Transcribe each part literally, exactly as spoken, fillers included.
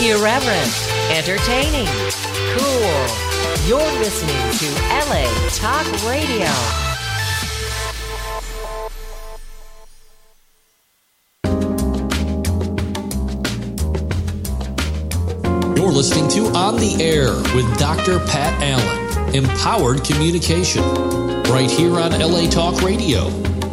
Irreverent, entertaining, cool. You're listening to L A Talk Radio. You're listening to On the Air with Doctor Pat Allen. Empowered communication. Right here on L A Talk Radio.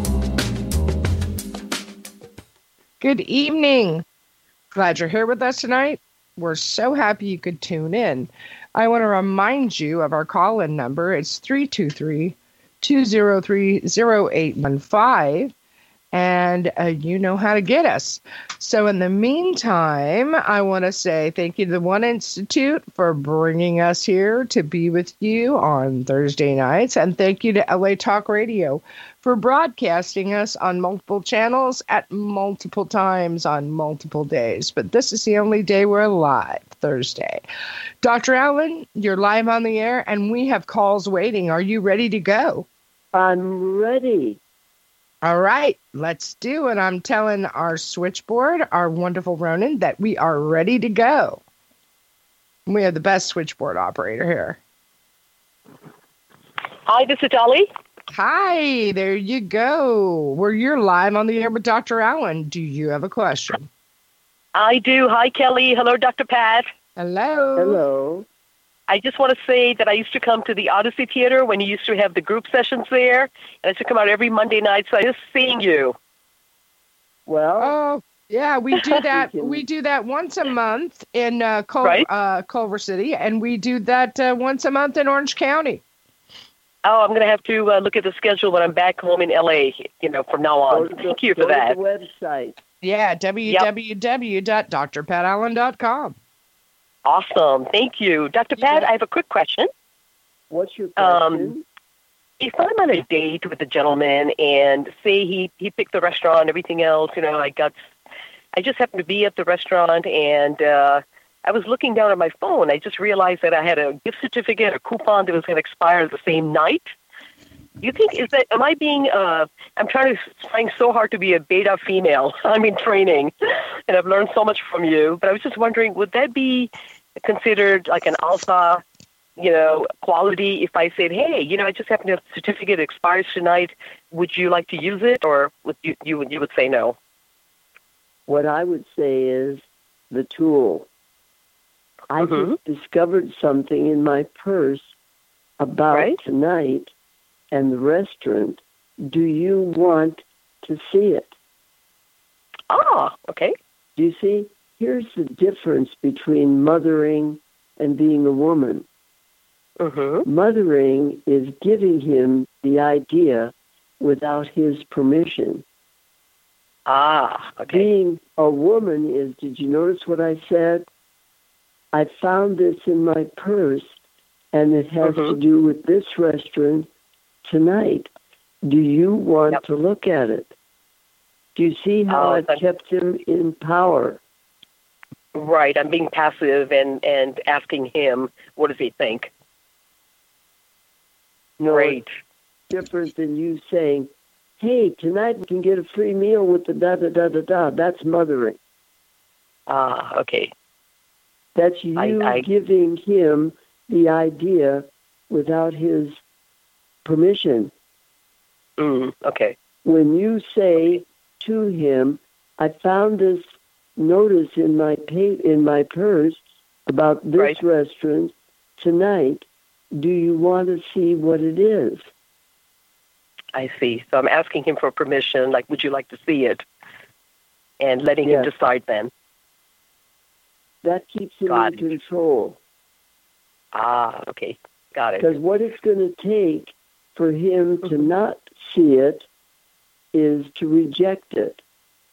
Good evening. Glad you're here with us tonight. We're so happy you could tune in. I want to remind you of our call-in number. It's three two three, two zero three, zero eight one five. And uh, you know how to get us. So in the meantime, I want to say thank you to the One Institute for bringing us here to be with you on Thursday nights. And thank you to L A Talk Radio for broadcasting us on multiple channels at multiple times on multiple days. But this is the only day we're live, Thursday. Doctor Allen, you're live on the air and we have calls waiting. Are you ready to go? I'm ready. All right, let's do it. I'm telling our switchboard, our wonderful Ronan, that we are ready to go. We have the best switchboard operator here. Hi, this is Dolly. Hi, there you go. Where you're live on the air with Doctor Allen. Do you have a question? I do. Hi, Kelly. Hello, Doctor Pat. Hello. Hello. I just want to say that I used to come to the Odyssey Theater when you used to have the group sessions there. And I used to come out every Monday night, so I just seeing you. Well, oh yeah, we do that. we do that once a month in uh, Cul- right? uh, Culver City, and we do that uh, once a month in Orange County. Oh, I'm going to have to uh, look at the schedule when I'm back home in L A. You know, from now on. the, Thank you for go that. To the website. Yeah, w w w dot d r pat allen dot com. Awesome. Thank you. Doctor Pat, I have a quick question. What's your question? Um, if I'm on a date with a gentleman and say he, he picked the restaurant, everything else, you know, I got, I just happened to be at the restaurant and uh, I was looking down at my phone. I just realized that I had a gift certificate, a coupon that was going to expire the same night. Do you think, is that, am I being, uh, I'm trying to, trying so hard to be a beta female. I'm in training and I've learned so much from you, but I was just wondering, would that be considered like an alpha, you know, quality if I said, hey, you know, I just happen to have a certificate that expires tonight. Would you like to use it? Or would you, you, you would say no? What I would say is the tool. I mm-hmm. just discovered something in my purse about right? tonight and the restaurant. Do you want to see it? Ah, okay. Do you see? Here's the difference between mothering and being a woman. Mm-hmm. Mothering is giving him the idea without his permission. Ah, okay. Being a woman is, did you notice what I said? I found this in my purse, and it has mm-hmm. to do with this restaurant tonight. Do you want yep. to look at it? Do you see how oh, I've kept him in power? Right. I'm being passive and, and asking him, what does he think? No, Great. It's different than you saying, hey, tonight we can get a free meal with the da-da-da-da-da. That's mothering. Ah, okay. That's you I, I, giving him the idea without his permission. Mm, okay. When you say to him, I found this notice in my pay, in my purse about this right. restaurant tonight, do you want to see what it is? I see. So I'm asking him for permission, like, would you like to see it? And letting yes. him decide then. That keeps him Got in it. control. Ah, okay. Got it. Because what it's going to take for him mm-hmm. to not see it is to reject it.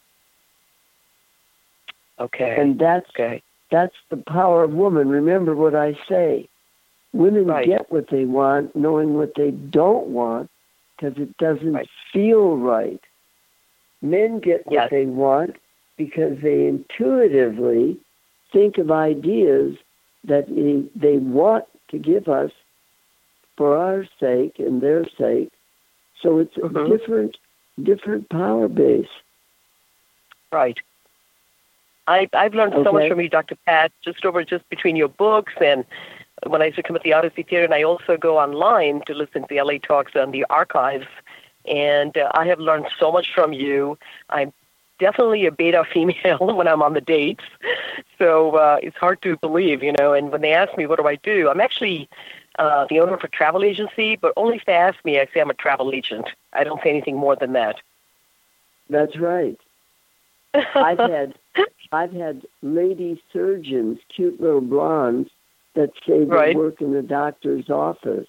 Okay. And that's okay. that's the power of woman. Remember what I say. Women right. get what they want, knowing what they don't want, because it doesn't right. feel right. Men get what yes. they want because they intuitively think of ideas that they, they want to give us for our sake and their sake. So it's mm-hmm. a different, different power base. Right. I, I've learned Okay. so much from you, Doctor Pat, just over just between your books and when I used to come at the Odyssey Theater, and I also go online to listen to the L A Talks on the archives. And uh, I have learned so much from you. I'm definitely a beta female when I'm on the dates. So uh, it's hard to believe, you know. And when they ask me, what do I do? I'm actually uh, the owner of a travel agency, but only if they ask me, I say I'm a travel agent. I don't say anything more than that. That's right. I've had I've had lady surgeons, cute little blondes, that say they Right. work in the doctor's office.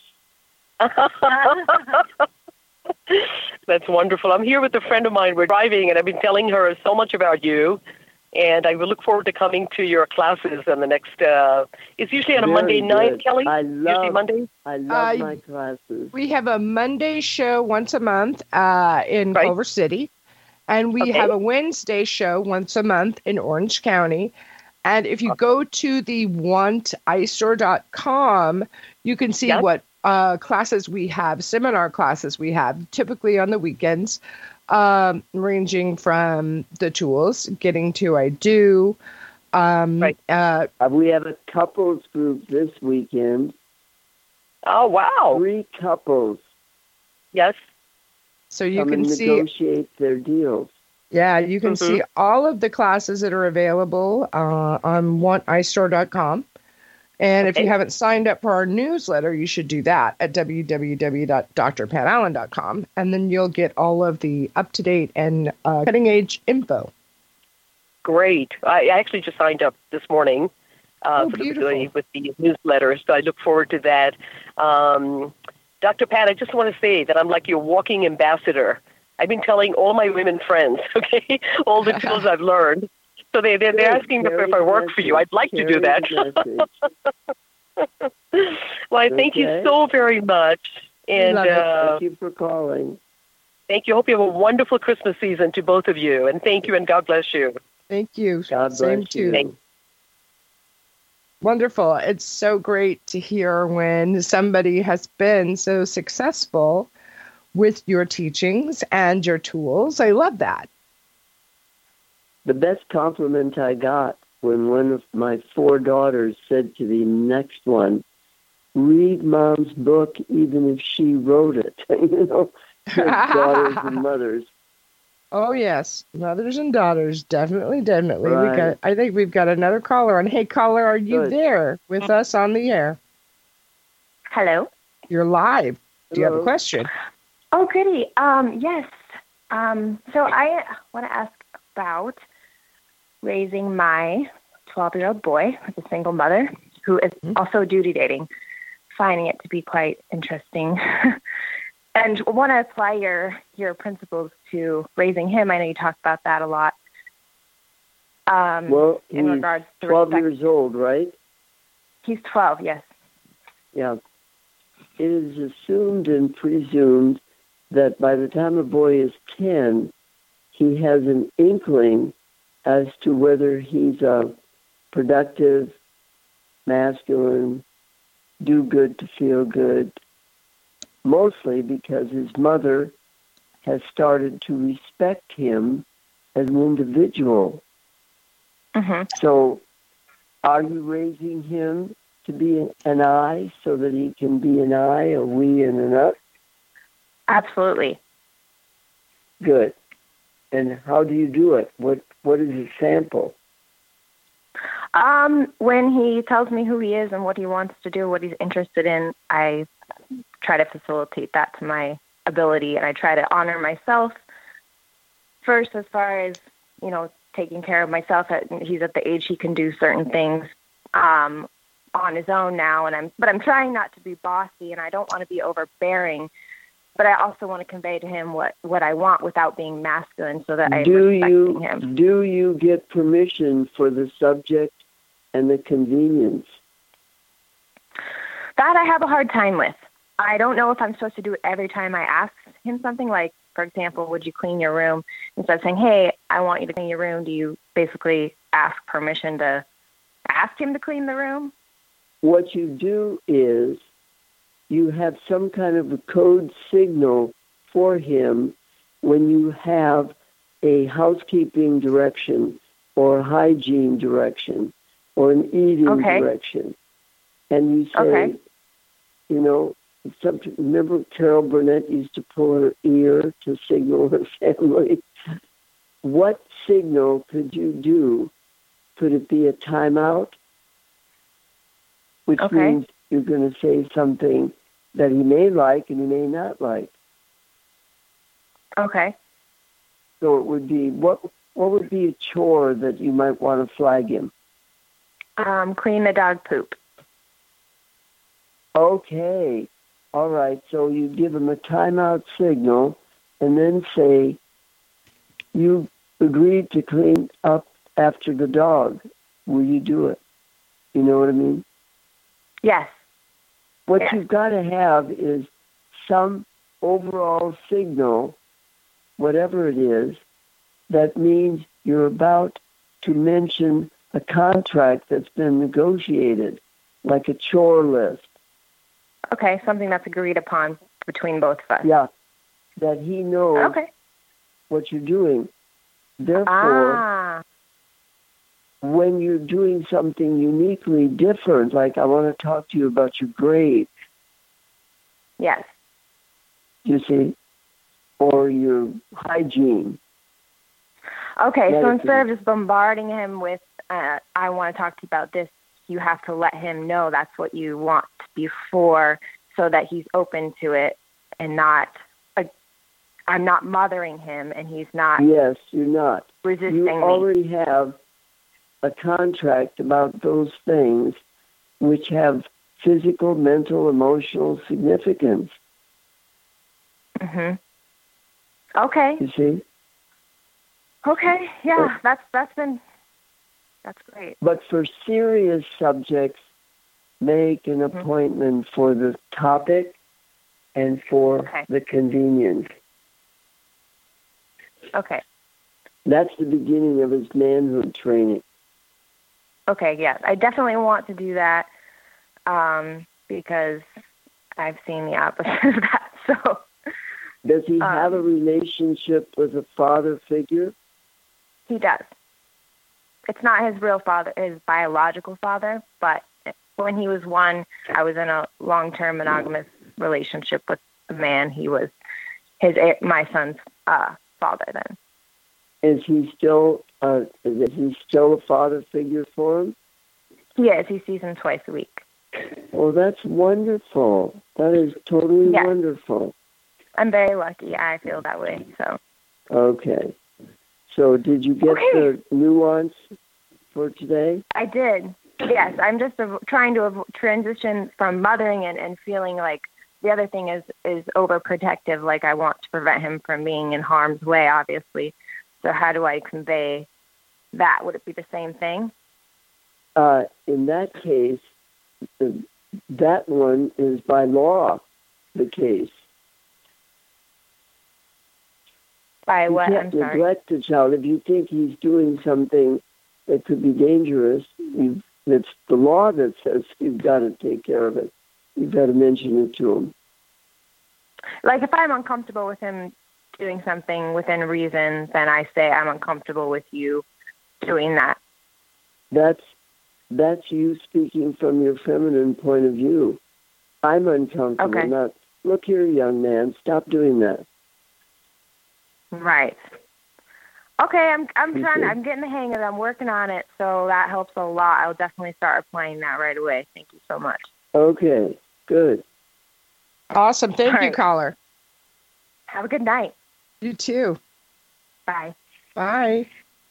That's wonderful. I'm here with a friend of mine. We're driving, and I've been telling her so much about you. And I will look forward to coming to your classes on the next. Uh, it's usually on a Very Monday night, good. Kelly. I Usually love Monday. I love Uh, my classes. We have a Monday show once a month uh, in Right. Culver City, and we Okay. have a Wednesday show once a month in Orange County. And if you go to the want i store dot com, you can see Yes. what uh, classes we have, seminar classes we have, typically on the weekends, um, ranging from the tools, getting to I do. Um, Right. uh, Uh, we have a couples group this weekend. Oh, wow. Three couples Yes. so you come can and see negotiate their deals. Yeah, you can Mhm. see all of the classes that are available uh, on want i store dot com. And if Okay. you haven't signed up for our newsletter, you should do that at w w w dot d r pat allen dot com. And then you'll get all of the up-to-date and uh, cutting-edge info. Great. I actually just signed up this morning uh, Oh, for the, beautiful. with the newsletter, so I look forward to that. Um, Doctor Pat, I just want to say that I'm like your walking ambassador. I've been telling all my women friends, okay, all the tools I've learned. So they, they're, they're Good. asking me Carry if I the work for you. I'd like to message. do that. Carry the message. Well, I thank you Okay. so very much. And Love it. uh, Thank you for calling. thank you. Hope you have a wonderful Christmas season to both of you. And thank you, and God bless you. Thank you. God Same bless to you. Thank- Wonderful. It's so great to hear when somebody has been so successful with your teachings and your tools. I love that. The best compliment I got when one of my four daughters said to the next one, read Mom's book even if she wrote it. You know, daughters and mothers. Oh yes, mothers and daughters, definitely, definitely. We Right. got. I think we've got another caller. And hey, caller, are you Good. there with us on the air? Hello. You're live. Do you have a Hello. question? Oh, goody. Um, yes. Um, so I want to ask about raising my twelve-year-old boy with a single mother who is Mhm. also duty dating, finding it to be quite interesting. And want to apply your, your principles to raising him. I know you talked about that a lot. Um, Well, in he's regards to twelve respect. years old, right? He's twelve, yes. Yeah. It is assumed and presumed that by the time a boy is ten, he has an inkling as to whether he's a productive, masculine, do good to feel good, mostly because his mother has started to respect him as an individual. Mm-hmm. So are you raising him to be an I so that he can be an I, a we, and an us? Absolutely. Good. And how do you do it? What What is his sample? Um, when he tells me who he is and what he wants to do, what he's interested in, I try to facilitate that to my ability, and I try to honor myself first as far as, you know, taking care of myself. He's at the age he can do certain things um, on his own now, and I'm but I'm trying not to be bossy, and I don't want to be overbearing, but I also want to convey to him what, what I want without being masculine, so that I'm do respecting you him. do you get permission for the subject and the convenience? That I have a hard time with. I don't know if I'm supposed to do it every time I ask him something. Like, for example, would you clean your room? Instead of saying, hey, I want you to clean your room, do you basically ask permission to ask him to clean the room? What you do is you have some kind of a code signal for him when you have a housekeeping direction or hygiene direction or an eating Okay. direction. And you say, Okay. you know, some, remember Carol Burnett used to pull her ear to signal her family? What signal could you do? Could it be a timeout? Which Okay. means you're going to say something that he may like and he may not like. Okay. So it would be, what what would be a chore that you might want to flag him? Um, clean the dog poop. Okay. All right. So you give him a timeout signal and then say, you agreed to clean up after the dog. Will you do it? You know what I mean? Yes. What Yeah. you've got to have is some overall signal, whatever it is, that means you're about to mention a contract that's been negotiated, like a chore list. Okay, something that's agreed upon between both of us. Yeah, that he knows Okay. what you're doing. Therefore, Ah. when you're doing something uniquely different, like I want to talk to you about your grade, Yes. you see, or your hygiene. Okay, so Medicine. instead of just bombarding him with, uh, I want to talk to you about this, you have to let him know that's what you want before so that he's open to it and not, uh, I'm not mothering him and he's not Yes, you're not. resisting You me. already have a contract about those things which have physical, mental, emotional significance, hmm Okay. you see? Okay. Yeah, that's that's been that's great. But for serious subjects, make an Mhm. appointment for the topic and for Okay. the convenience. Okay. That's the beginning of his manhood training. Okay. Yes, I definitely want to do that um, because I've seen the opposite of that. So. Does he Um, have a relationship with a father figure? He does. It's not his real father, his biological father, but when he was one, I was in a long-term monogamous relationship with a man. He was his my son's uh, father then. Is he still uh, is he still a father figure for him? He is. He sees him twice a week. Oh, that's wonderful. That is totally Yeah. wonderful. I'm very lucky. I feel that way. So Okay. So did you get Okay. the nuance for today? I did. Yes, I'm just av- trying to av- transition from mothering and, and feeling like the other thing is is overprotective. Like I want to prevent him from being in harm's way, obviously. So how do I convey that? Would it be the same thing? Uh, in that case, the, that one is by law the case. By You what? I'm can't sorry. neglect a child. If you think he's doing something that could be dangerous, you, it's the law that says you've got to take care of it. You've got to mention it to him. Like if I'm uncomfortable with him doing something within reason, then I say I'm uncomfortable with you doing that. That's that's you speaking from your feminine point of view. I'm uncomfortable. Okay. Not, look here, young man, stop doing that. Right. Okay, I'm I'm You trying. see? I'm getting the hang of it. I'm working on it, so that helps a lot. I'll definitely start applying that right away. Thank you so much. Okay, good. Awesome. Thank All you, right. caller. Have a good night. You too. Bye. Bye.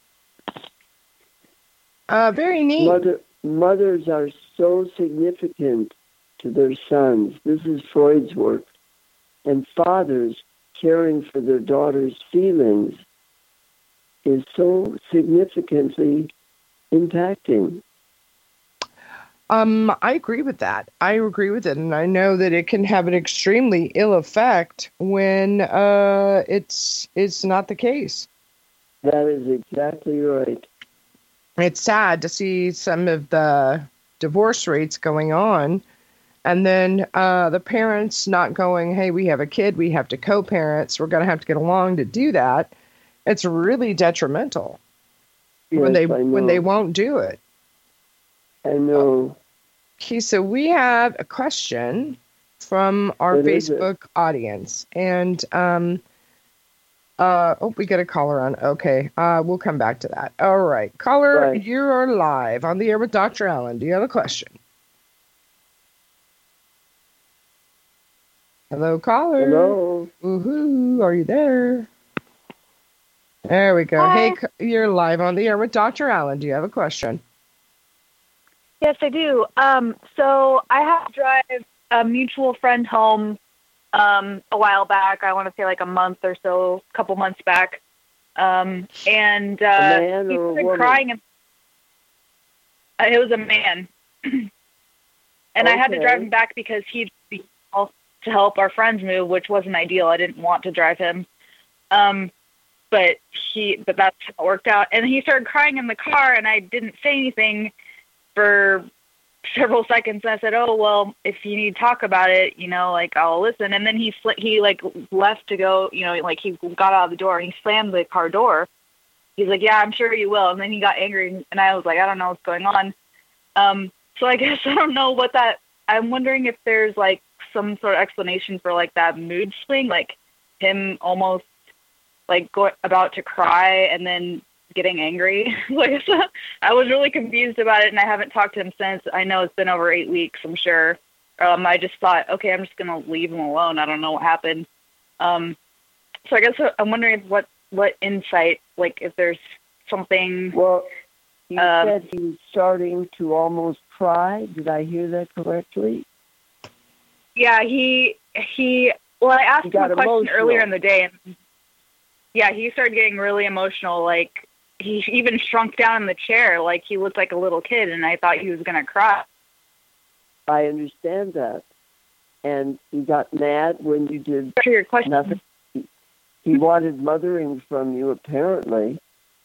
Uh, very neat. Mother, mothers are so significant to their sons. This is Freud's work. And fathers caring for their daughters' feelings is so significantly impacting. Um, I agree with that. I agree with it, and I know that it can have an extremely ill effect when uh, it's it's not the case. That is exactly right. It's sad to see some of the divorce rates going on, and then uh, the parents not going, "Hey, we have a kid, we have to co-parents, we're going to have to get along to do that." It's really detrimental. when Yes, they I when they know. won't do it. I know. Okay, so we have a question from our What is it? Facebook audience, and um, uh, oh, we got a caller on. Okay, uh, we'll come back to that. All right, caller, Right. you're live on the air with Doctor Allen. Do you have a question? Hello, caller. Hello. Woohoo! Are you there? There we go. Hi. Hey, c- you're live on the air with Doctor Allen. Do you have a question? Yes, I do. Um, so I had to drive a mutual friend home um, a while back. I want to say like a month or so, a couple months back. Um, and uh, A man he or a started woman? crying. And, uh, it was a man. And I had to Okay. drive him back because he'd be called to help our friends move, which wasn't ideal. I didn't want to drive him. Um, but he, but that's how it worked out. And he started crying in the car, and I didn't say anything for several seconds. And I said, "Oh, well, if you need to talk about it, you know, like I'll listen." And then he sl- he like left to go, you know, like he got out of the door and he slammed the car door. He's like, "Yeah, I'm sure you will." And then he got angry, and I was like, "I don't know what's going on." Um, so I guess I don't know what that. I'm wondering if there's like some sort of explanation for like that mood swing, like him almost like go- about to cry and then getting angry. Like, so I was really confused about it, and I haven't talked to him since. I know it's been over eight weeks, I'm sure. Um, I just thought, okay, I'm just going to leave him alone. I don't know what happened. Um, so I guess I'm wondering what, what insight, like if there's something. Well, you Um, said he was starting to almost cry. Did I hear that correctly? Yeah, he, he, well, I asked He him a got question emotional. earlier in the day, and yeah, he started getting really emotional. Like, he even shrunk down in the chair, like he looked like a little kid, and I thought he was going to cry. I understand that. And he got mad when you did To your question. nothing. He wanted mothering from you, apparently.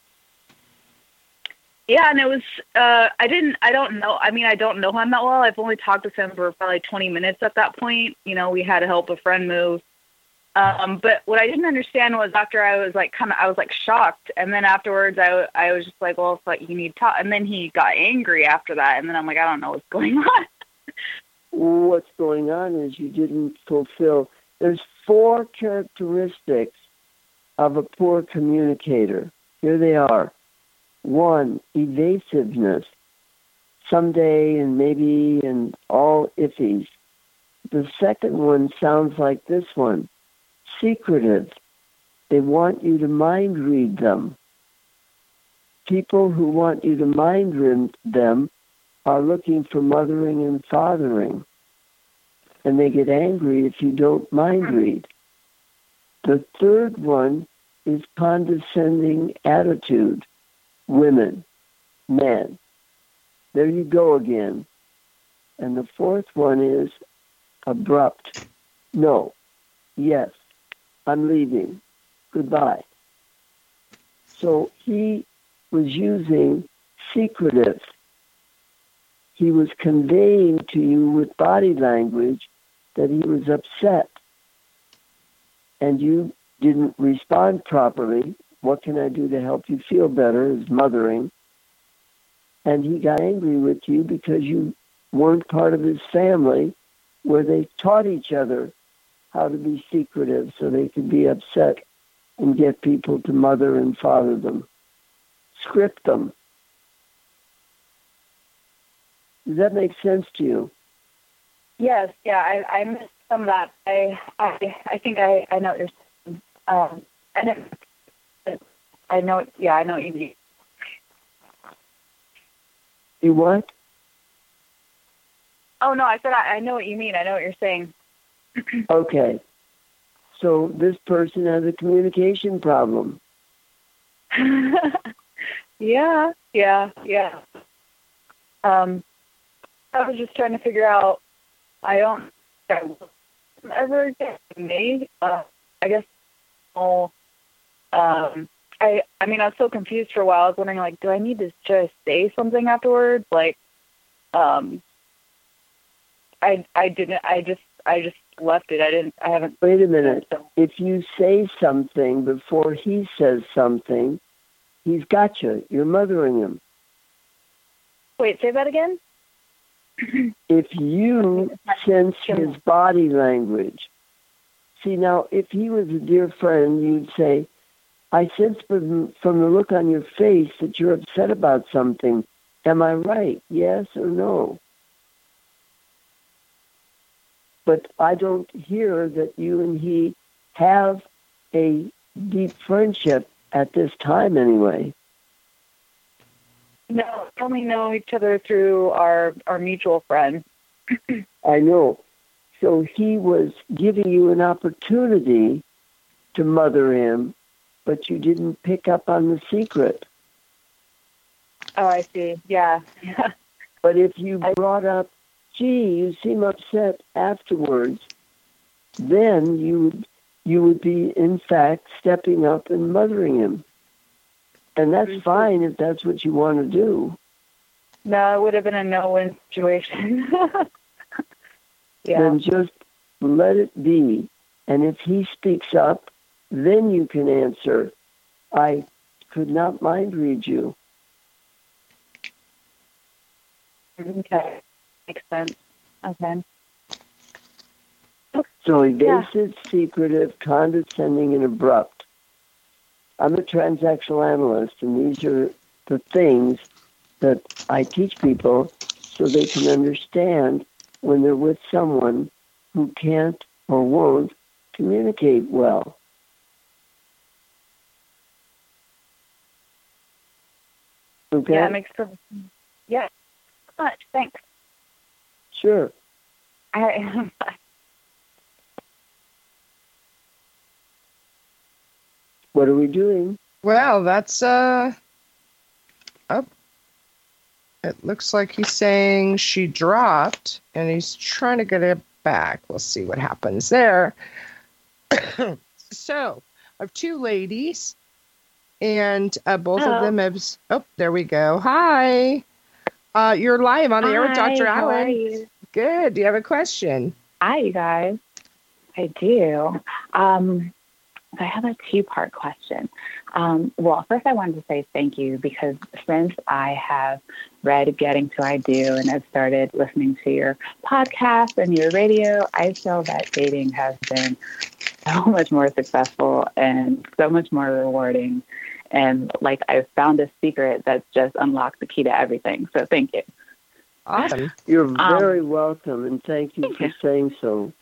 Yeah, and it was, uh, I didn't, I don't know, I mean, I don't know him that well. I've only talked with him for probably twenty minutes at that point. You know, we had to help a friend move. Um, but what I didn't understand was after I was like, kind of, I was like shocked. And then afterwards I, I was just like, well, it's like you need to talk. And then he got angry after that. And then I'm like, I don't know what's going on. What's going on is you didn't fulfill. There's four characteristics of a poor communicator. Here they are. One, evasiveness. Someday and maybe and all iffies. The second one sounds like this one. Secretive. They want you to mind read them. People who want you to mind read them are looking for mothering and fathering. And they get angry if you don't mind read. The third one is condescending attitude. Women, men. There you go again. And the fourth one is abrupt. No. Yes. I'm leaving. Goodbye. So he was using secretive. He was conveying to you with body language that he was upset. And you didn't respond properly. What can I do to help you feel better is mothering. And he got angry with you because you weren't part of his family where they taught each other how to be secretive so they could be upset and get people to mother and father them. Script them. Does that make sense to you? Yes. Yeah. I, I missed some of that. I, I, I think I, I know what you're saying. Um, and it, I know, yeah, I know what you mean. You what? Oh, no, I said I, I know what you mean. I know what you're saying. Okay. So this person has a communication problem. yeah, yeah, yeah. Um, I was just trying to figure out, I don't I will ever get made. Uh, I guess, oh, um, I, I mean, I was so confused for a while. I was wondering, like, do I need to just say something afterwards? Like, um, I, I didn't, I just, I just left it. I didn't, I haven't. Wait a minute. If you say something before he says something, he's got you. You're mothering him. Wait, say that again? If you sense his body language, see now, if he was a dear friend, you'd say, I sense from, from the look on your face that you're upset about something. Am I right? Yes or no? But I don't hear that you and he have a deep friendship at this time anyway. No, we only know each other through our, our mutual friend. I know. So he was giving you an opportunity to mother him, but you didn't pick up on the secret. Oh, I see. Yeah. Yeah. But if you brought up, gee, you seem upset afterwards, then you would, you would be, in fact, stepping up and mothering him. And that's mm-hmm. fine if that's what you want to do. No, it would have been a no-win situation. Yeah. Then just let it be. And if he speaks up, then you can answer, I could not mind read you. Okay. Makes sense. Okay. So evasive, yeah. secretive, condescending, and abrupt. I'm a transactional analyst, and these are the things that I teach people so they can understand when they're with someone who can't or won't communicate well. Okay? Yeah, it makes perfect sense. Yeah. Much. Thanks. Sure. I, What are we doing? Well, that's uh up. It looks like he's saying she dropped, and he's trying to get it back. We'll see what happens there. So, I have two ladies, and uh, both Hello. of them have. Oh, there we go. Hi. Uh, you're live on the air with Doctor How Allen. are you? Good. Do you have a question? Hi, you guys. I do. Um, I have a two-part question. Um, well, first I wanted to say thank you because since I have read Getting to I Do and I've started listening to your podcast and your radio, I feel that dating has been so much more successful and so much more rewarding. And like I've found a secret that's just unlocked the key to everything. So thank you. Awesome. You're very Um, welcome, and thank you thank for you. saying so.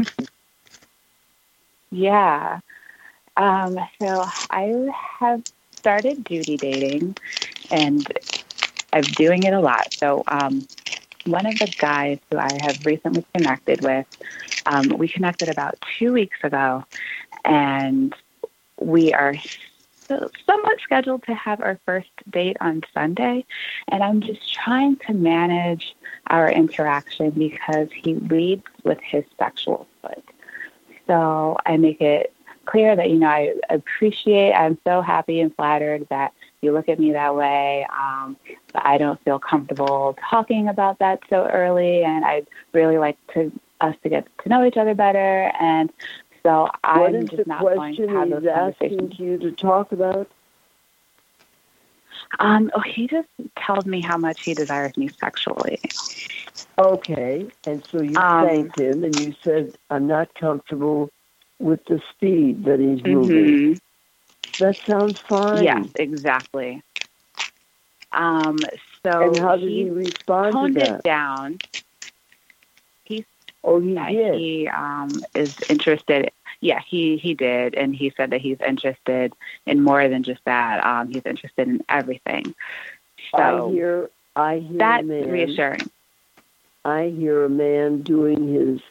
Yeah. Um, so I have started duty dating, and I'm doing it a lot. So um, one of the guys who I have recently connected with, um, we connected about two weeks ago, and we are so, somewhat scheduled to have our first date on Sunday. And I'm just trying to manage our interaction because he leads with his sexual foot. So I make it clear that, you know, I appreciate, I'm so happy and flattered that you look at me that way. Um, but I don't feel comfortable talking about that so early, and I'd really like to us to get to know each other better. And so What I'm is just the not going to question have those he's asking conversations. you to talk about? Um, oh, he just tells me how much he desires me sexually. Okay, and so you Um, thanked him, and you said, I'm not comfortable with the speed that he's moving. Mm-hmm. That sounds fine. Yes, exactly. Um, so And how did he he respond toned to it that? down. He Oh, he that did. he um, is interested. Yeah, he, he did. And he said that he's interested in more than just that. Um, he's interested in everything. So I hear, I hear that's a man, reassuring. I hear a man doing his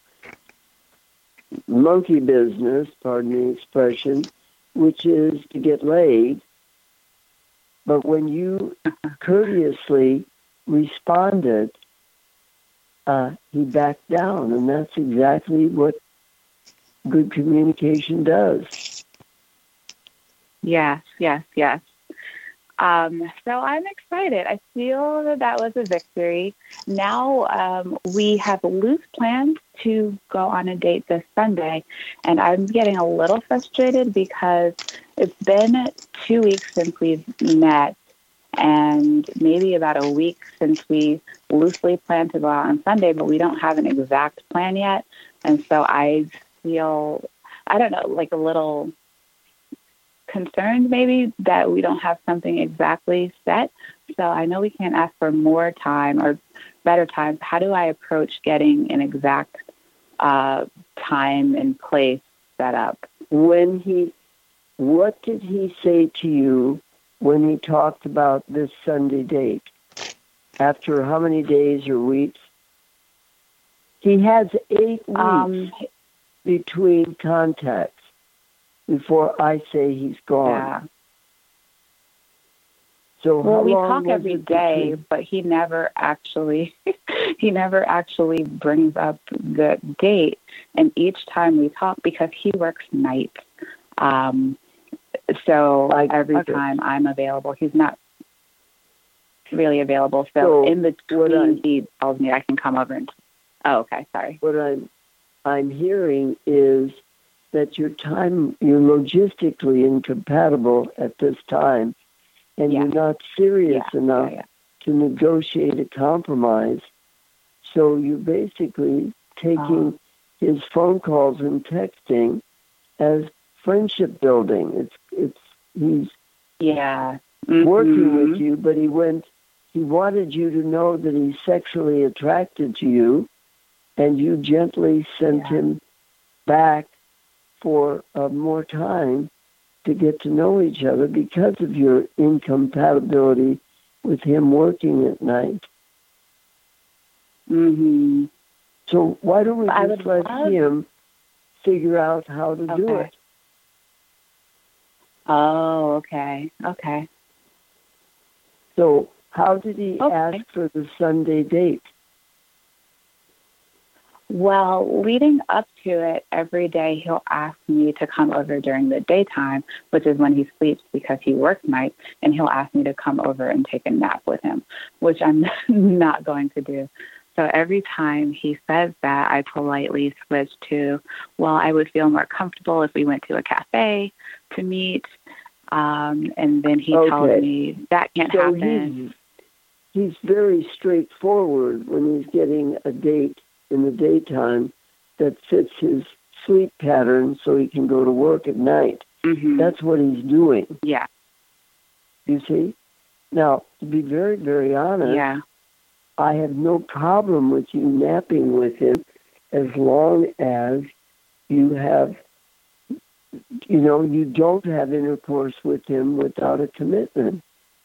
monkey business, pardon the expression, which is to get laid. But when you courteously responded, uh, he backed down, and that's exactly what good communication does. Yes, yes, yes. Um, so I'm excited. I feel that that was a victory. Now um, we have loose plans to go on a date this Sunday, and I'm getting a little frustrated because it's been two weeks since we've met, and maybe about a week since we loosely plan to go out on Sunday, but we don't have an exact plan yet. And so I feel, I don't know, like a little concerned maybe that we don't have something exactly set. So I know we can't ask for more time or better times. How do I approach getting an exact uh, time and place set up? When he, what did he say to you when he talked about this Sunday date? After how many days or weeks? He has eight weeks Um, between contacts before I say he's gone. yeah. So Well, how we long talk was every it day, between- but he never actually, he never actually brings up the date. And each time we talk, because he works nights, um, so I- every okay. time I'm available, he's not really available. So, So in what between, I- he tells me I can come over and. Oh, okay. Sorry. What I'm I'm hearing is that your time, you're logistically incompatible at this time, and Yeah. you're not serious Yeah, enough yeah, yeah. to negotiate a compromise. So you're basically taking his phone calls and texting as friendship building. It's it's he's Yeah. working Mhm. with you, but he went. He wanted you to know that he's sexually attracted to you, and you gently sent Yeah. him back for uh, more time to get to know each other because of your incompatibility with him working at night. Mhm. So why don't we I just would let love- him figure out how to do Okay. it? Oh, okay. Okay. So how did he Okay. ask for the Sunday date? Well, leading up to it, every day he'll ask me to come over during the daytime, which is when he sleeps because he works nights, and he'll ask me to come over and take a nap with him, which I'm not going to do. So every time he says that, I politely switch to, well, I would feel more comfortable if we went to a cafe to meet. Um, and then he Okay. tells me that can't So happen. he's, he's very straightforward when he's getting a date in the daytime that fits his sleep pattern so he can go to work at night. Mhm. That's what he's doing, Yeah. you see? Now, to be very, very honest, Yeah. I have no problem with you napping with him as long as you have, you know, you don't have intercourse with him without a commitment.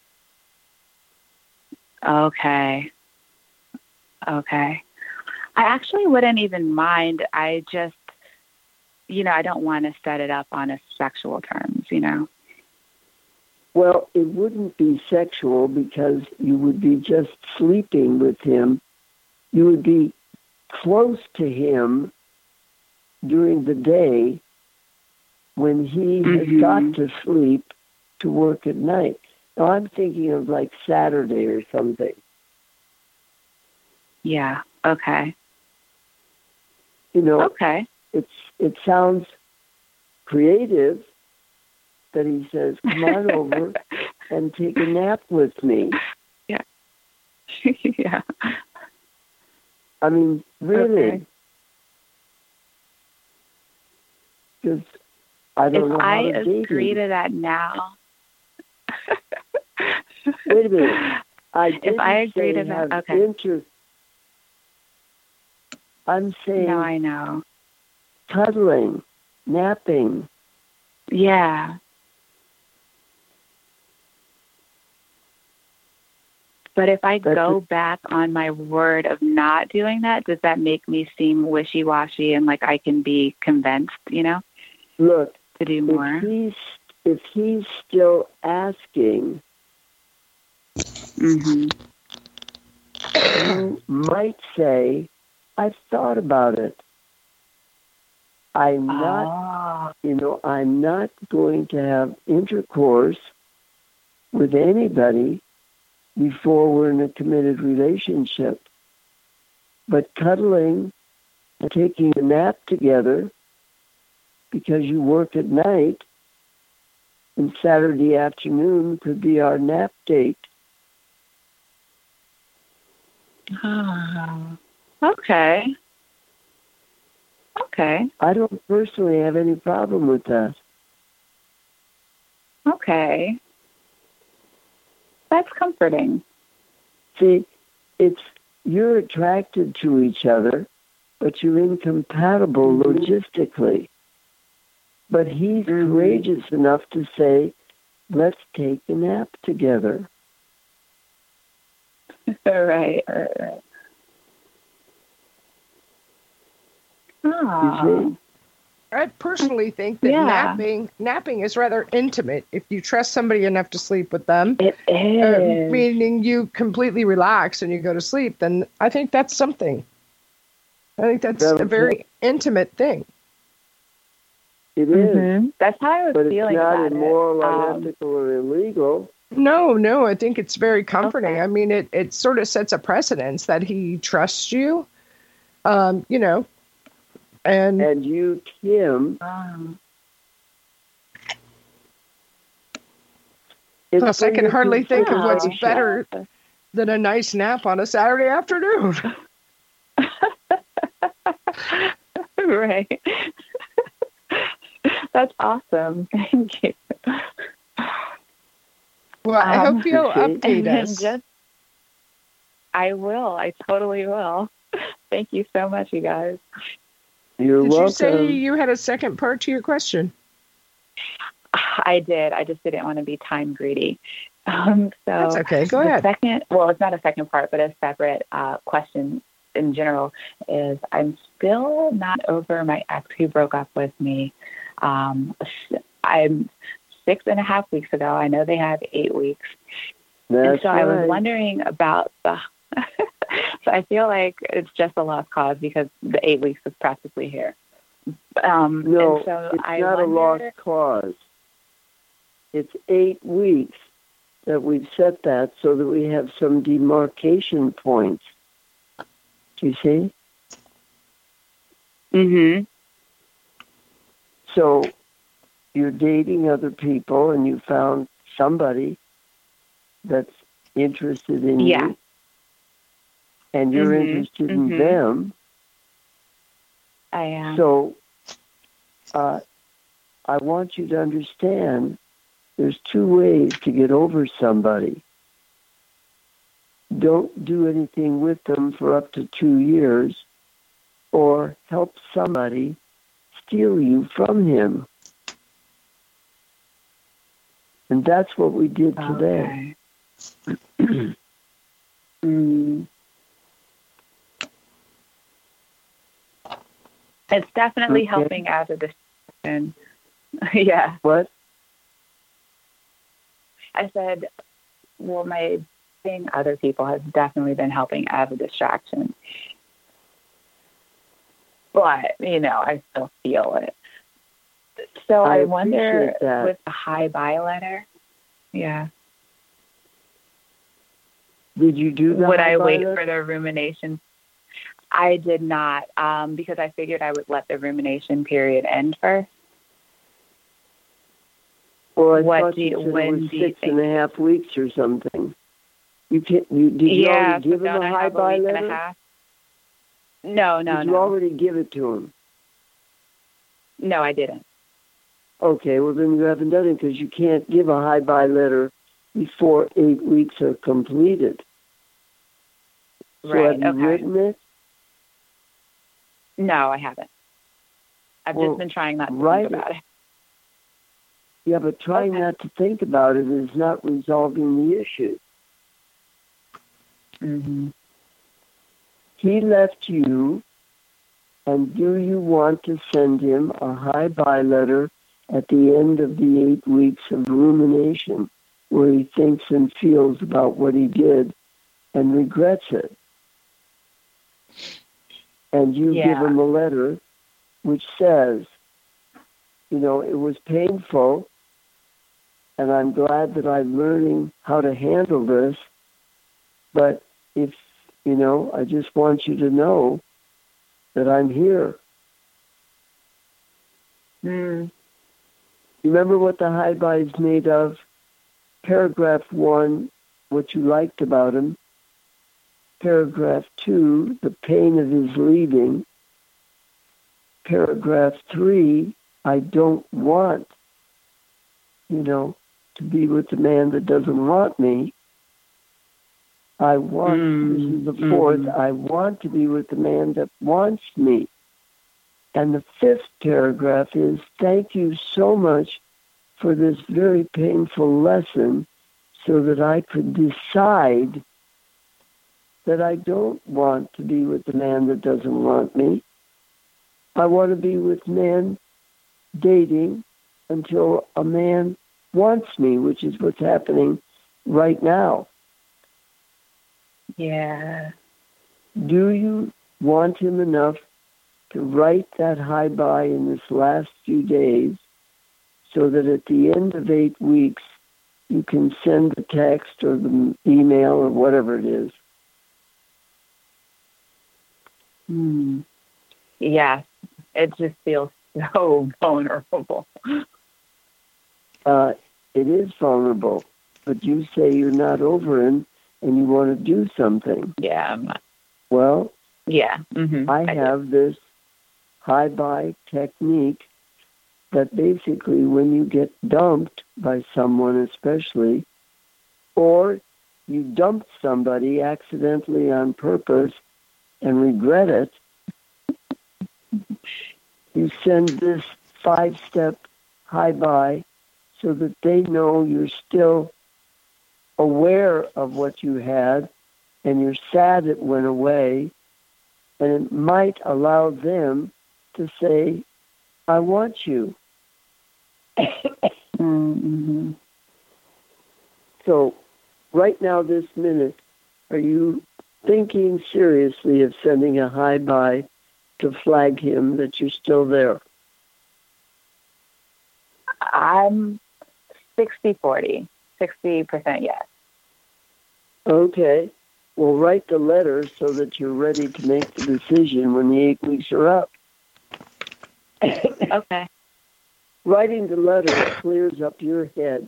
Okay. Okay. I actually wouldn't even mind. I just, you know, I don't want to set it up on a sexual terms, you know? Well, it wouldn't be sexual because you would be just sleeping with him. You would be close to him during the day when he has Mhm. got to sleep to work at night. Now, I'm thinking of like Saturday or something. Yeah. Okay. You know, Okay. it's it sounds creative that he says, come on over and take a nap with me. yeah. I mean, really. Okay. Because I don't If know how I to date agree him. to that now. Wait a minute. I didn't If I agree say to that, have okay. interest. I'm saying No, I know. cuddling, napping. Yeah. But if I That's go a- back on my word of not doing that, does that make me seem wishy-washy and like I can be convinced, you know, Look, to do more? if he's if he's still asking, Mm-hmm. you might say, I've thought about it. I'm not, Oh. you know, I'm not going to have intercourse with anybody before we're in a committed relationship. But cuddling and taking a nap together because you work at night and Saturday afternoon could be our nap date. Oh, okay. Okay. I don't personally have any problem with that. Okay. That's comforting. See, it's you're attracted to each other, but you're incompatible mm-hmm. logistically. But he's mm-hmm. courageous enough to say, let's take a nap together. right, right, right. Oh. I personally think that yeah. napping napping is rather intimate. If you trust somebody enough to sleep with them, it is. Uh, meaning you completely relax and you go to sleep, then I think that's something. I think that's that a very it. intimate thing. It is. Mm-hmm. That's how I was but feeling about it. But it's not immoral, um, unethical, or illegal. No, no, I think it's very comforting. Okay. I mean, it, it sort of sets a precedence that he trusts you, um, you know, and... And you, Kim... Um, plus, I can hardly think yeah, of what's sure. better than a nice nap on a Saturday afternoon. right. That's awesome. Thank you. Well, I um, hope you'll update us. Just, I will. I totally will. Thank you so much, you guys. You're did welcome. you say you had a second part to your question? I did. I just didn't want to be time greedy. Um, so that's okay. Go the ahead. Second, well, it's not a second part, but a separate uh, question in general is I'm still not over my ex who broke up with me. Um, I'm six and a half weeks ago. I know they have eight weeks. That's and so right. I was wondering about the, so I feel like it's just a lost cause because the eight weeks is practically here. Um, no, and so it's I not wonder, a lost cause. It's eight weeks that we've set that so that we have some demarcation points. Do you see? Mm-hmm. So you're dating other people and you found somebody that's interested in yeah. you and you're mm-hmm. interested mm-hmm. in them. I am. So uh, I want you to understand there's two ways to get over somebody. Don't do anything with them for up to two years or help somebody steal you from him. And that's what we did today. Okay. mm. It's definitely okay. helping as a distraction. yeah. What? I said, well, my seeing other people has definitely been helping as a distraction. But, you know, I still feel it. So I, I wonder with the hi bye letter. Yeah. Did you do that? Would I wait letter? for the rumination? I did not, um, because I figured I would let the rumination period end first. Well, I what thought do you you, said when it was do you six think? and a half weeks or something. You can't. You did you yeah, already give so him a hi bye letter? A no, no, did no. you already give it to him? No, I didn't. Okay, well then you haven't done it because you can't give a hi bye letter before eight weeks are completed. So right. have you okay. written it? No, I haven't. I've well, just been trying not to write think about it. it. Yeah, but trying okay. not to think about it is not resolving the issue. Mm-hmm. He left you, and do you want to send him a hi-bye letter at the end of the eight weeks of rumination where he thinks and feels about what he did and regrets it? And you yeah. give him a letter which says, you know, it was painful, and I'm glad that I'm learning how to handle this, but if, you know, I just want you to know that I'm here. Mm. Remember what the hi-bye is made of? Paragraph one, what you liked about him. Paragraph two, the pain of his leaving. Paragraph three, I don't want, you know, to be with the man that doesn't want me. I want, mm, this is the fourth, mm. I want to be with the man that wants me. And the fifth paragraph is, thank you so much for this very painful lesson so that I could decide that I don't want to be with the man that doesn't want me. I want to be with men dating until a man wants me, which is what's happening right now. Yeah. Do you want him enough to write that hi-bye in this last few days so that at the end of eight weeks you can send the text or the email or whatever it is? Hmm. Yeah, it just feels so vulnerable. Uh, it is vulnerable, but you say you're not over him and you want to do something. Yeah. I'm not. Well, yeah. Mm-hmm. I, I have do. this hi-bye technique that basically when you get dumped by someone especially, or you dumped somebody accidentally on purpose and regret it, you send this five-step hi-bye so that they know you're still aware of what you had and you're sad it went away, and it might allow them to say, I want you. mm-hmm. So right now, this minute, are you thinking seriously of sending a hi-bye to flag him that you're still there? I'm sixty forty, sixty percent yes. Okay. Well, write the letter so that you're ready to make the decision when the eight weeks are up. Okay. Writing the letter clears up your head.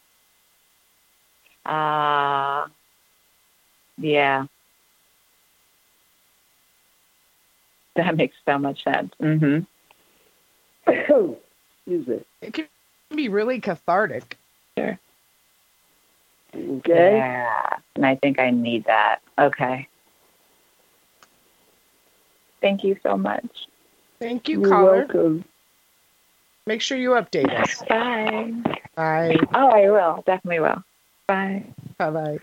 Ah, uh, yeah. That makes so much sense. Mm-hmm. Excuse me. It can be really cathartic. Sure. Okay. Yeah, and I think I need that. Okay. Thank you so much. Thank you, You're caller. welcome. Make sure you update us. Bye. Bye. Oh, I will. Definitely will. Bye. Bye-bye.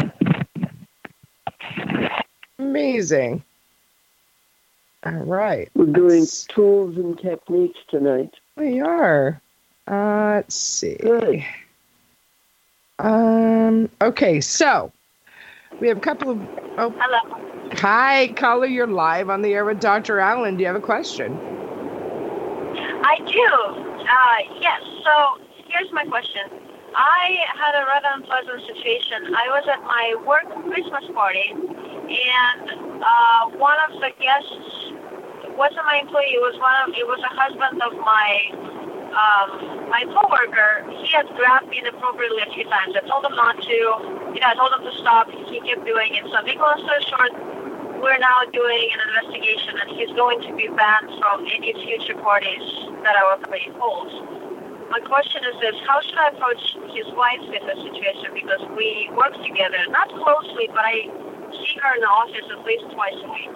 Amazing. All right. We're doing Let's... tools and techniques tonight. We are. Uh, let's see. Good. Um. Okay, so we have a couple of... Oh. Hello. Hi, caller. You're live on the air with Doctor Allen. Do you have a question? I do. Uh, yes. So here's my question. I had a rather unpleasant situation. I was at my work Christmas party, and uh, one of the guests wasn't my employee. It was one of. It was a husband of my um, my coworker. He had grabbed me inappropriately a few times. I told him not to. You know, I told him to stop. He kept doing it. So, big long story short, we're now doing an investigation, and he's going to be banned from any future parties that our company holds. My question is this: how should I approach his wife in this situation? Because we work together, not closely, but I see her in the office at least twice a week.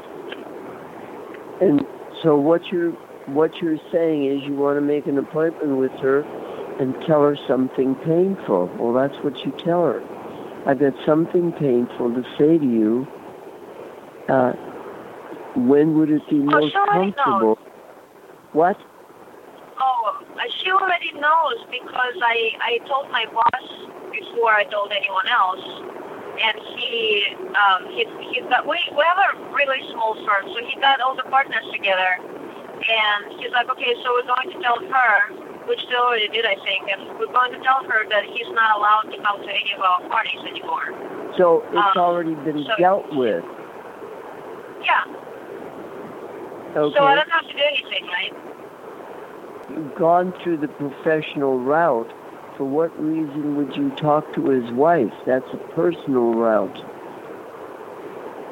And so what you're what you're saying is you want to make an appointment with her and tell her something painful. Well, that's what you tell her. I've got something painful to say to you. Uh, when would it be oh, most she already comfortable? Knows. What? Oh, she already knows because I, I told my boss before I told anyone else, and he um he he got we we have a really small firm, so he got all the partners together, and he's like, okay, so we're going to tell her, which they already did, I think, and we're going to tell her that he's not allowed to come to any of our parties anymore. So it's um, already been so, dealt with. Yeah. Okay. So I don't have to do anything, right? You've gone through the professional route. For what reason would you talk to his wife? That's a personal route.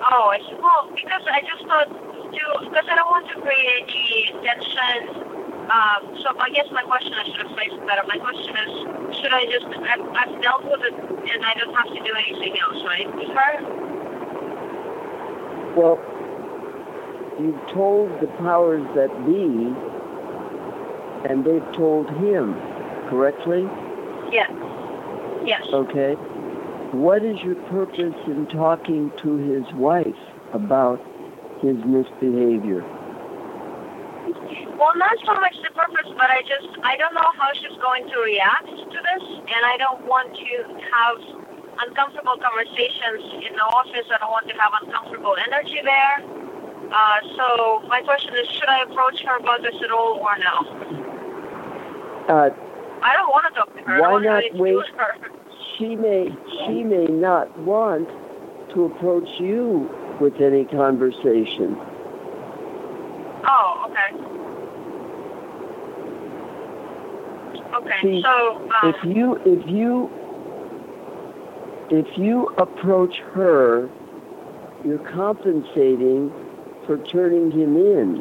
Oh, I see. Well, because I just thought to, because I don't want to create any tension. Um, so I guess my question, I should have phrased it better. My question is, should I just, I've, I've dealt with it and I don't have to do anything else, right? With her? Well, you've told the powers that be, and they've told him, correctly? Yes. Yes. Okay. What is your purpose in talking to his wife about his misbehavior? Well, not so much the purpose, but I just, I don't know how she's going to react to this, and I don't want to have uncomfortable conversations in the office. I don't want to have uncomfortable energy there. Uh, so my question is, should I approach her about this at all or no? Uh, I don't want to talk to her. Why I don't not want to wait? do with her. She may, she may not want to approach you with any conversation. Oh, okay. Okay, See, so um, if you if you if you approach her, you're compensating for turning him in.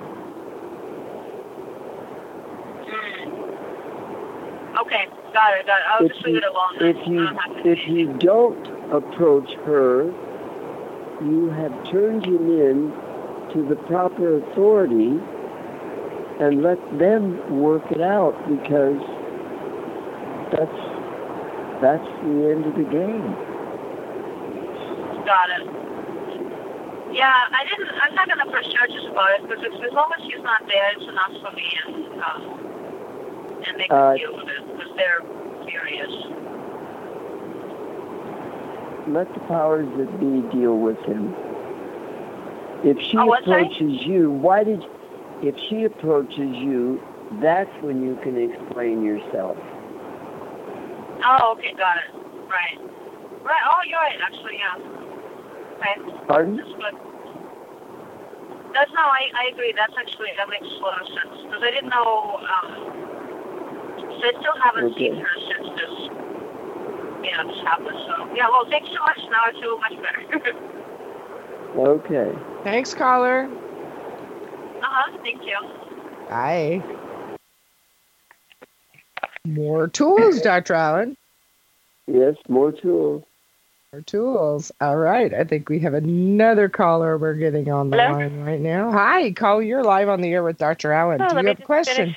okay, got it, got it. I'll If just leave you, it alone. if you I don't have to if you don't approach her, you have turned him in to the proper authority, and let them work it out, because that's that's the end of the game. Got it. Yeah, I didn't. I'm not gonna press charges about it because as long as he's not there, it's enough for me, and uh, and they can Uh, deal with it because they're furious. Let the powers that be deal with him. If she Oh, what's that? approaches you, why did? If she approaches you, that's when you can explain yourself. Oh, okay, got it. Right. Right. Oh, you're right. Actually, yeah. Okay. Pardon? That's good. That's no. I, I agree. That's actually that makes a lot of sense because I didn't know. Um, so I still haven't Okay. seen her since this. You know, this happened. So yeah. Well, thanks so much. Now I feel much better. Okay. Thanks, caller. uh huh. Thank you. Bye. More tools, Doctor Allen. Yes, more tools. More tools. All right. I think we have another caller we're getting on the Hello? line right now. Hi, caller. You're live on the air with Doctor Allen. Oh, Do let you me have a just question? finish.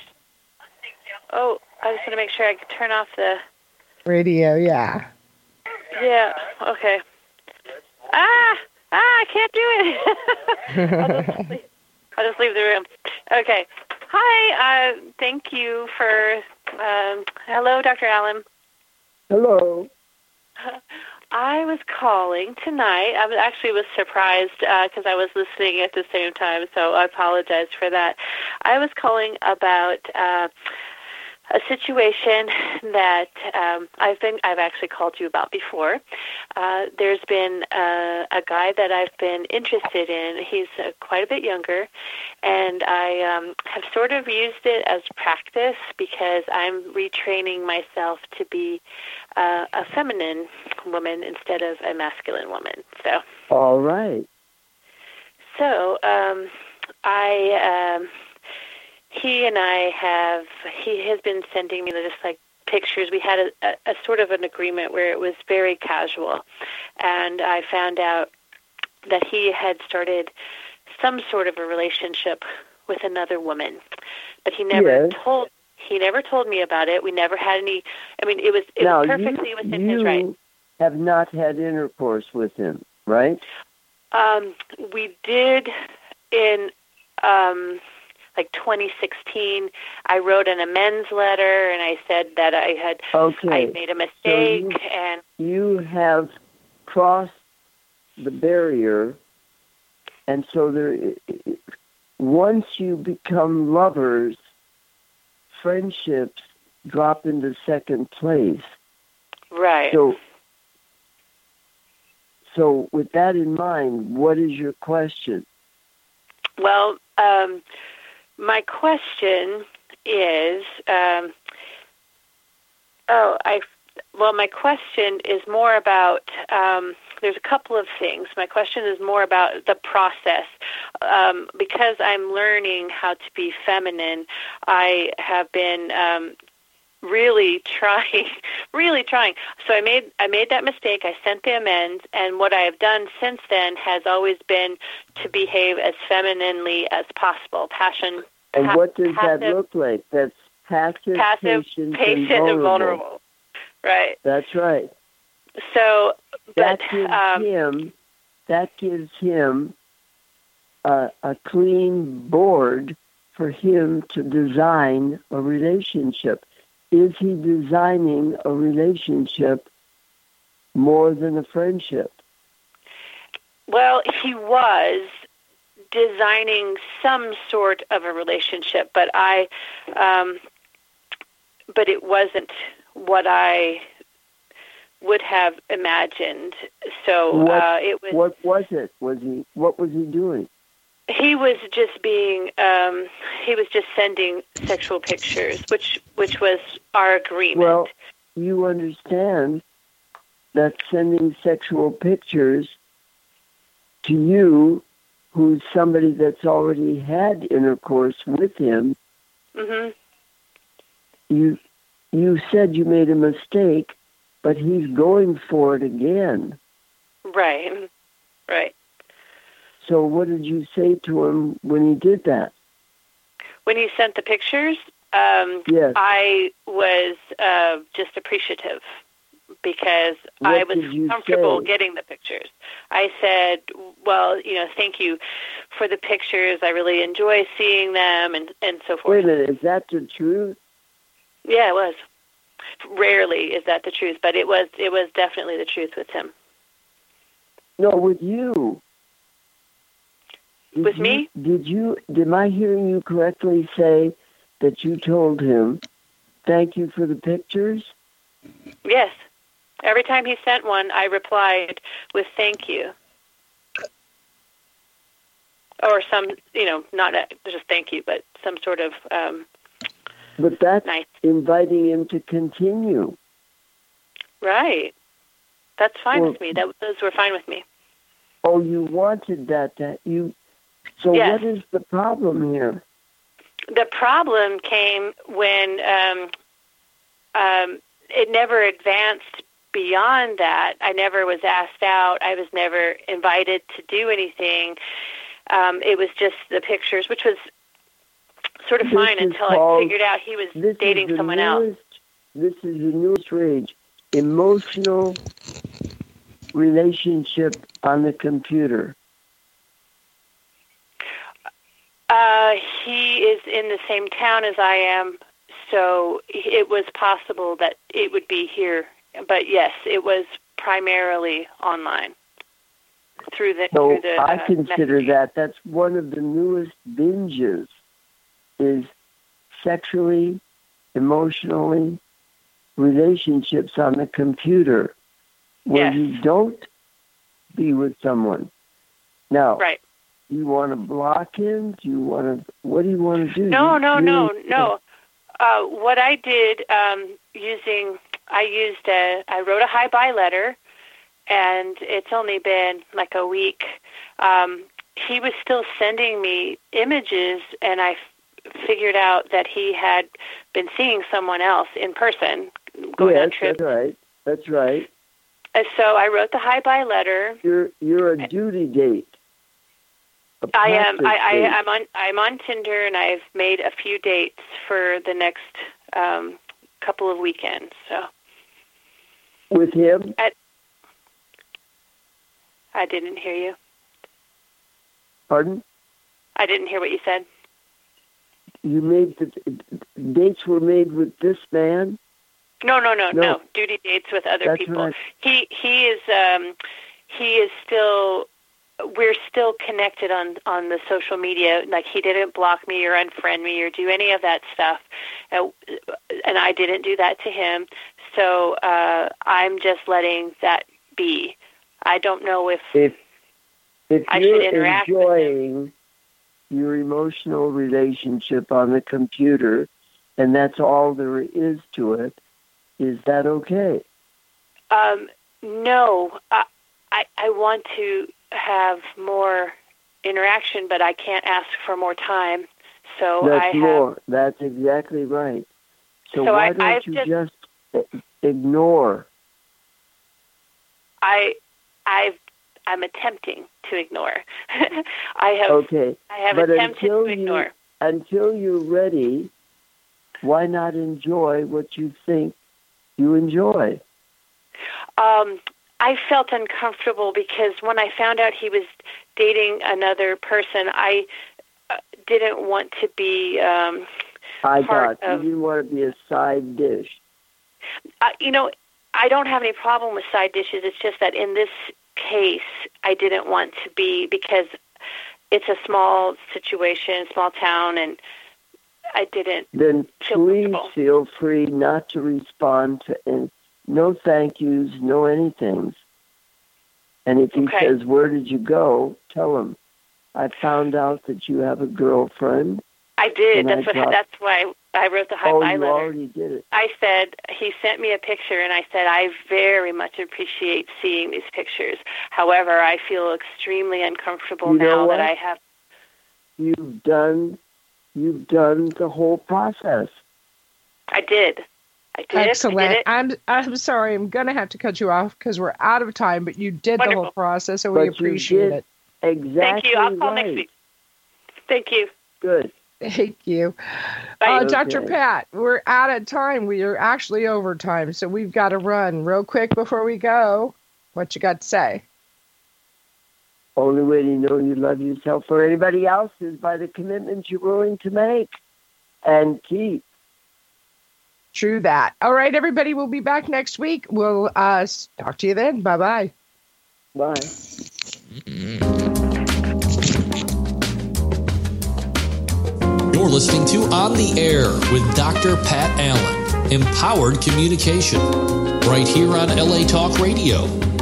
Oh, I just want to make sure I can turn off the... Radio, yeah. Yeah, okay. Ah! Ah, I can't do it. I'll, just leave, I'll just leave the room. Okay. Hi, uh, thank you for... Um, hello, Doctor Allen. Hello. I was calling tonight. I was actually was surprised because uh, I was listening at the same time, so I apologize for that. I was calling about uh, a situation that um, I've been I've actually called you about before. Uh, there's been uh, a guy that I've been interested in. He's uh, quite a bit younger, and I um, have sort of used it as practice because I'm retraining myself to be uh, a feminine woman instead of a masculine woman. So, all right. So um, I. Um, He and I have, he has been sending me just like pictures. We had a, a, a sort of an agreement where it was very casual. And I found out that he had started some sort of a relationship with another woman. But he never Yes. told, he never told me about it. We never had any, I mean, it was, it now, was perfectly you, within you his right. have not had intercourse with him, right? Um, we did in, um, like twenty sixteen, I wrote an amends letter, and I said that I had Okay. I made a mistake, So you, and you have crossed the barrier, and so there. Once you become lovers, friendships drop into second place. right. So, so with that in mind, what is your question? Well, um, my question is, um, oh, I. Well, my question is more about. Um, there's a couple of things. My question is more about the process. Um, because I'm learning how to be feminine, I have been um, really trying, really trying. So I made I made that mistake. I sent the amends, and what I have done since then has always been to behave as femininely as possible. Passion. And pa- what does passive, that look like? That's passive, passive patient, patient, and vulnerable. and vulnerable. Right. That's right. So, that but gives um, him that gives him a, a clean board for him to design a relationship. Is he designing a relationship more than a friendship? Well, he was designing some sort of a relationship, but I, um, but it wasn't what I would have imagined. So what, uh, it was. What was it? Was he? What was he doing? He was just being. Um, he was just sending sexual pictures, which which was our agreement. Well, you understand that sending sexual pictures to you, who's somebody that's already had intercourse with him, mm-hmm. you you said you made a mistake, but he's going for it again. Right, right. So what did you say to him when he did that? When he sent the pictures, um, yes. I was uh, just appreciative because what I was comfortable say? getting the pictures. I said, well, you know, thank you for the pictures. I really enjoy seeing them and, and so forth. Wait a minute, is that the truth? Yeah, it was. Rarely is that the truth, but it was it was definitely the truth with him. No, with you. Did with you, me? Did you? Did I hearing you correctly say that you told him, "Thank you for the pictures"? Yes. Every time he sent one, I replied with "thank you," or some, you know, not a, just "thank you," but some sort of. Um, but that's nice. Inviting him to continue. Right. That's fine well, with me. That those were fine with me. Oh, you wanted that? That you. So yes. What is the problem here? The problem came when um, um, it never advanced beyond that. I never was asked out. I was never invited to do anything. Um, it was just the pictures, which was sort of this fine until called, I figured out he was dating someone newest, else. This is the newest rage. Emotional relationship on the computer. Uh, he is in the same town as I am, so it was possible that it would be here. But yes, it was primarily online through the. So through the, I uh, consider messaging. that that's one of the newest binges, is sexually, emotionally, relationships on the computer, where yes. you don't be with someone. Now, right. you want to block him? Do you want to? What do you want to do? No, you no, really, no, no. Uh, what I did um, using, I used a, I wrote a hi-bye letter, and it's only been like a week. Um, he was still sending me images, and I f- figured out that he had been seeing someone else in person, going yes, on trips. That's right. That's right. And so I wrote the hi-bye letter. You're you're a duty date. I am. I, I, I'm on. I'm on Tinder, and I've made a few dates for the next um, couple of weekends. So with him, I, I didn't hear you. Pardon? I didn't hear what you said. You made the dates were made with this man? No, no, no, no. no. Duty dates with other That's people. Right. He he is um, he is still. We're still connected on, on the social media. Like, he didn't block me or unfriend me or do any of that stuff. Uh, and I didn't do that to him. So uh, I'm just letting that be. I don't know if, if, if I you're should interact enjoying with him. Your emotional relationship on the computer, and that's all there is to it, is that okay? Um, no. I, I, I want to have more interaction, but I can't ask for more time. So That's I have, more. That's exactly right. So, So why I- don't I've you just- just ignore? I, I've, I'm attempting to ignore. I have, Okay. I have but attempted until to you, ignore. Until you're ready, why not enjoy what you think you enjoy? Um, I felt uncomfortable because when I found out he was dating another person, I uh, didn't want to be. Um, I part got of- you didn't want to be a side dish. uh, you know, I don't have any problem with side dishes. It's just that in this case, I didn't want to be because it's a small situation, small town, and I didn't. Then feel please comfortable. feel free not to respond to any, no thank yous, no anythings. And if he Okay. says, "Where did you go?" tell him, "I found out that you have a girlfriend." I did. And I That's what. got- That's why I wrote the hi Oh, bye you letter. already did it. I said, he sent me a picture, and I said, I very much appreciate seeing these pictures. However, I feel extremely uncomfortable You know now what? that I have. You've done, you've done the whole process. I did. I did. I Excellent. did it. I'm I'm sorry. I'm going to have to cut you off because we're out of time, but you did the Wonderful. whole process, so But we you appreciate did it. Exactly. Thank you. I'll call right. next week. Thank you. Good. Thank you. Bye. Uh, Doctor Okay. Pat, we're out of time. We are actually over time, so we've got to run real quick before we go. What you got to say? Only way to know you love yourself or anybody else is by the commitment you're willing to make and keep. True that. All right, everybody. We'll be back next week. We'll uh, talk to you then. Bye-bye. Bye. You're listening to On the Air with Doctor Pat Allen, Empowered Communication, right here on L A Talk Radio.